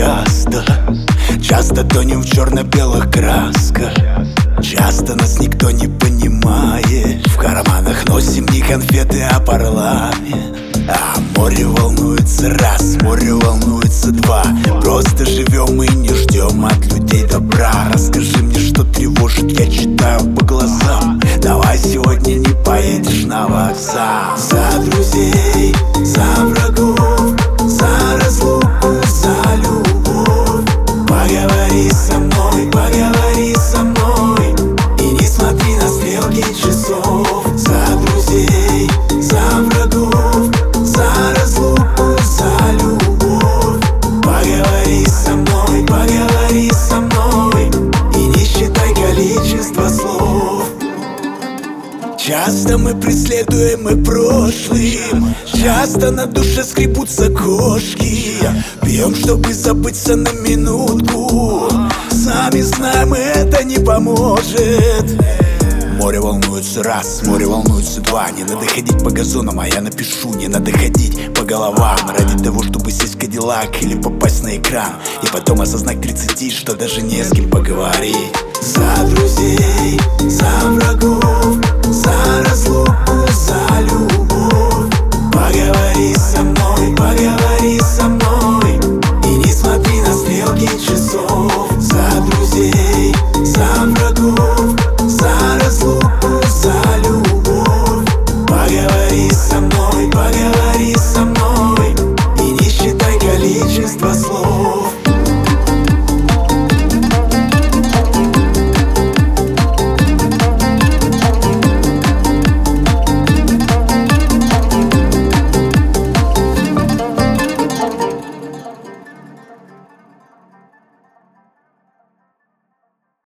часто тонем в черно-белых красках. Часто нас никто не понимает. В карманах носим не конфеты, а парламент. А море волнуется раз, море волнуется два. Просто живем и не ждем от людей добра. Расскажи мне, что тревожит, я читаю по глазам. Давай сегодня не поедешь на вокзал. За друзей, за врагов, за разлуку, за любовь. Поговори со мной, поговори со мной. И не смотри на стрелки часов. За друзей, за врагов, за разлуку, за любовь. Поговори со мной. И не считай количество слов. Часто мы преследуемы прошлым, часто на душе скребутся кошки. Пьем, чтобы забыться на минутку. Сами знаем, это не поможет. Море волнуется раз, море волнуется два. Не надо ходить по газонам, а я напишу. Не надо ходить по головам ради того, чтобы сесть в Кадиллак или попасть на экран. И потом осознать к 30, что даже не с кем поговорить. За друзей, за врагов, за разлуку,